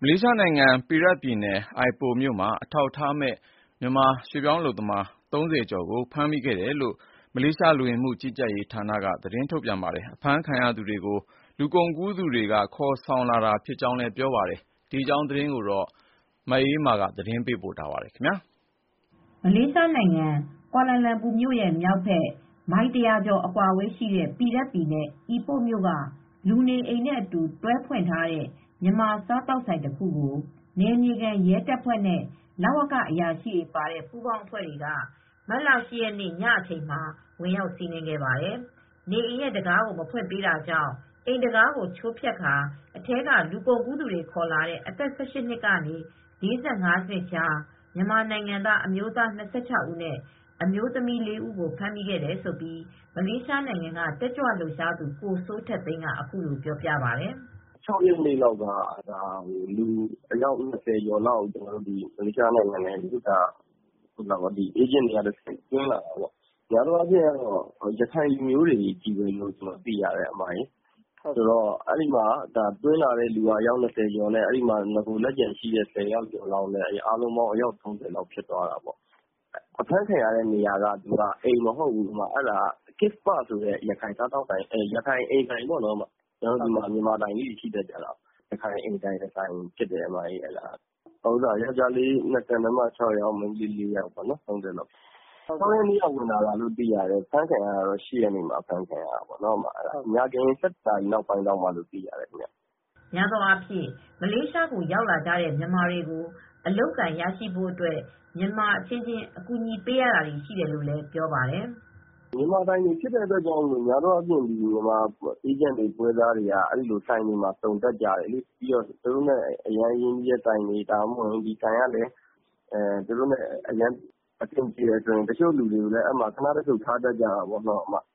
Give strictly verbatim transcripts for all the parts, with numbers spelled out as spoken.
လေးရှားနိုင်ငံ၊ ပီရတ်ပြည်နယ်၊ အိုင်ပိုမြို့မှာ အထောက်အထားမဲ့ မြန်မာရွှေ့ပြောင်းအလုပ်သမား ၃၀ ကျော်ကို ဖမ်းမိခဲ့တယ်လို့ မလေးရှား လူဝင်မှုကြီးကြပ်ရေးဌာနက သတင်းထုတ်ပြန်ပါတယ်။ အဖမ်းခံရသူတွေကို လူကုန်ကူးသူတွေက ခေါ်ဆောင်လာတာဖြစ်ကြောင်းလည်း ပြောပါတယ်။ ဒီအကြောင်း သတင်းကို မအေးအေးမာက သတင်းပေးပို့ထားပါတယ်။မလေးရှားနိုင်ငံ၊ ကွာလာလမ်ပူမြို့ရဲ့မြောက်ဘက် မိုင် ၁၀၀ ကျော်အကွာရှိတဲ့ ပီရတ်ပြည်နယ်၊ အီပို့မြို့က လူနေအိမ်နဲ့အတူတွဲဖွင့်ထားတဲ့ မြန်မာစားသောက်ဆိုင်တခုကို နယ်မြေခံရဲတပ်ဖွဲ့နဲ့ လဝကအရာရှိတွေပါတဲ့ ပူးပေါင်းအဖွဲ့တွေက မတ်လ ၈ ရက်နေ့ ညအချိန်မှာ ဝင်ရောက်စီးနင်းခဲ့ပါတယ်။ နေအိမ်ရဲ့တံခါးကို မဖွင့်ပေးတာကြောင့် အိမ်တံခါးကို ချိုးဖျက်ကာ အထဲက လူကုန်ကူးသူတွေခေါ်လာတဲ့ အသက် ၁၈ နှစ်ကနေ ၄၅ နှစ်ကြား မြန်မာနိုင်ငံသား အမျိုးသား ၂၆ ဦးနဲ့ အမျိုးသမီး ၄ ဦးကို ဖမ်းမိခဲ့တယ်လို့ မလေးရှားနိုင်ငံက တက်ကြွလှုပ်ရှားသူ ကိုစိုးထက်သိန်းက အခုလိုပြောပြပါတယ်။ "၆ ရက်နေ့လောက်က လူအယောက် ၂၀ ကျော်လောက် မလေးရှားနိုင်ငံထဲကို အေးဂျင့်တွေကတဆင့် သွင်းလာတာပေါ့။ များသောအားဖြင့် ရခိုင်လူမျိုးတွေချည်းပဲလို့ သိရတယ်။ အဲဒီမှာ သွင်းလာတဲ့သူက အယောက် ၂၀ ကျော်နဲ့ နဂိုလက်ကျန်ရှိတဲ့ ၁၀ ယောက်ကျော်နဲ့ အားလုံးပေါင်း အယောက် ၃၀ လောက်ဖြစ်သွားတာပေါ့။ အဖမ်းခံရတဲ့နေရာက အိမ်မဟုတ်ဘူး။ Kif Park ဆိုတဲ့ ရခိုင်အိမ်ဆိုင်ပေါ့နော်။ မြန်မာတိုင်လေးတွေ ရှိတတ်ကြတာပေါ့။ ရခိုင်အိမ်ဆိုင်တဆိုင်ဖြစ်တယ်။ ယောက်ကျားလေး ၂၀ မိန်းမ ၆ ယောက်၊ မိန်းကလေး ၄ ယောက်ပေါ့နော်။ ၆ ရက်နေ့က ဝင်လာတာလို့သိရတယ်။ အဖမ်းခံရတာကတော့ ၈ ရက်နေ့မှာ အဖမ်းခံရတာပေါ့နော်။ ညခင်း ၁၁ နာရီနောက်ပိုင်းမှလို့ သိရတယ်။ " များသောအားဖြင့် မလေးရှားကို ရောက်လာကြတဲ့ မြန်မာတွေကို အလုပ်အကိုင်ရရှိဖို့အတွက် မြန်မာအချင်းချင်း အကူညီပေးရတာတွေ ရှိတယ်လို့လည်း ပြောပါတယ်။ "မြန်မာတိုင်တွေဖြစ်တဲ့အတွက် များသောအားဖြင့် မြန်မာအေးဂျင့်တွေ၊ ပွဲစားတွေက အဲဒီလိုဆိုင်တွေမှာ စုံတက်ကြတယ်။ သူတို့နဲ့ အရမ်းရင်းနှီးတဲ့တိုင်တွေ ဒါမှမဟုတ် ဒီဆိုင်ကလည်း သူတို့နဲ့ အရမ်းအဆင်ပြေတယ်ဆိုရင် တချို့လူတွေကိုလည်း ခဏတဖြုတ်ထားတတ်ကြတာပေါ့။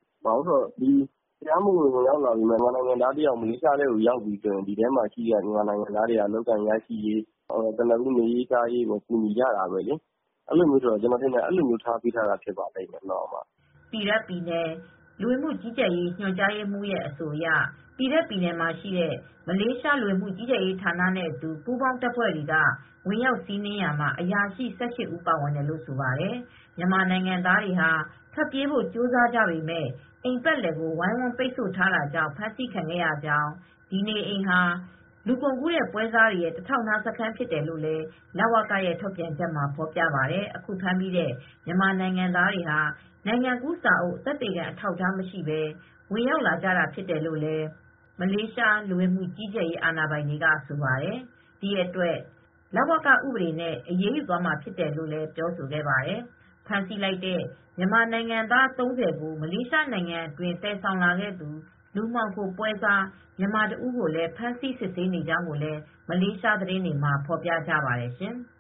တရားမဝင် ဝင်ရောက်လာပေမယ့် မြန်မာနိုင်ငံသားတယောက် မလေးရှားထဲရောက်ပြီဆိုရင် ဒီထဲမှာရှိတဲ့ မြန်မာနိုင်ငံသားတွေက အလုပ်အကိုင်ရရှိရေး၊ ကနဦးနေရေး စားရေးကို ကူညီကြတာပဲလေ။ ကျနော်ထင်တယ် အဲဒီလိုထားပေးထားတာ ဖြစ်ပါလိမ့်မယ်။ " ပီရတ်ပြည်နယ် လူဝင်မှုကြီးကြပ်ရေး ညွှန်ကြားရေးမှူးရဲ့အဆိုအရ ပီရတ်ပြည်နယ်မှာရှိတဲ့ မလေးရှား လူဝင်မှုကြီးကြပ်ရေးဌာနနဲ့အတူ ပူးပေါင်းတပ်ဖွဲ့တွေက ဝင်ရောက်စီးနင်းရာမှာ အရာရှိ ၁၈ ဦး ပါဝင်တယ်လို့ ဆိုပါတယ်။ မြန်မာနိုင်ငံသားတွေဟာ ထွက်ပြေးဖို့ ကြိုးစားကြပေမယ့် အိမ်ပတ်လည်ကို ဝိုင်းဝန်းပိတ်ဆို့ထားတာကြောင့် ဖမ်းဆီးခံခဲ့ရကြောင်း၊ ဒီနေအိမ်ဟာ လူကုန်ကူးတဲ့ပွဲစားတွေရဲ့ တထောက်နားစခန်းဖြစ်တယ်လို့လည်း လဝကရဲ့ ထုတ်ပြန်ချက်မှာ ဖော်ပြပါတယ်။ အခုဖမ်းမိတဲ့ မြန်မာနိုင်ငံသားတွေဟာ နိုင်ငံကူးစာအုပ် သက်သေခံအထောက်အထားမရှိဘဲ ဝင်ရောက်လာကြတာဖြစ်တယ်လို့လည်း မလေးရှား လူဝင်မှုကြီးကြပ်ရေး အာဏာပိုင်တွေက ဆိုပါတယ်။ ဒီအတွက် လဝကဥပဒေနဲ့ အရေးယူသွားမှာဖြစ်တယ်လို့လည်း ပြောဆိုခဲ့ပါတယ်။ ဖမ်းဆီးလိုက်တဲ့ မြန်မာနိုင်ငံသား ၃၀ ကို မလေးရှားနိုင်ငံအတွင်း သယ်ဆောင်လာခဲ့သူ လူမှောင်ခိုပွဲစား မြန်မာတဦးကိုလည်း ဖမ်းဆီးစစ်ဆေးနေကြောင်းလည်း မလေးရှားသတင်းတွေမှာ ဖော်ပြကြပါတယ်ရှင်။